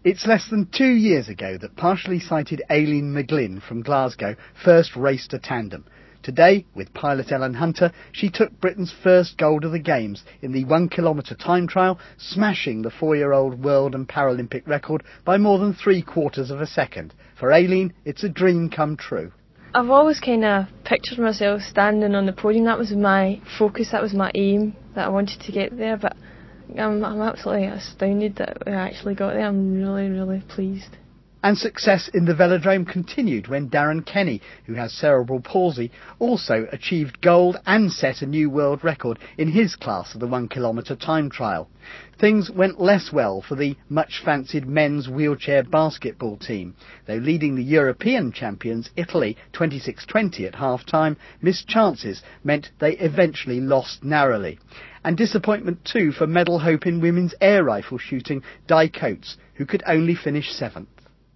It's less than 2 years ago that partially sighted Aileen McGlynn from Glasgow first raced a tandem. Today, with pilot Ellen Hunter, she took Britain's first gold of the Games in the 1 kilometre time trial, smashing the 4-year-old world and Paralympic record by more than 3/4 of a second. For Aileen, it's a dream come true. I've always kind of pictured myself standing on the podium. That was my focus, that was my aim, that I wanted to get there, but I'm absolutely astounded that we actually got there. I'm really, really pleased. And success in the velodrome continued when Darren Kenny, who has cerebral palsy, also achieved gold and set a new world record in his class of the 1 kilometre time trial. Things went less well for the much fancied men's wheelchair basketball team. Though leading the European champions Italy 26-20 at half-time, missed chances meant they eventually lost narrowly. And disappointment too for medal hope in women's air rifle shooting Di Coates, who could only finish 7th.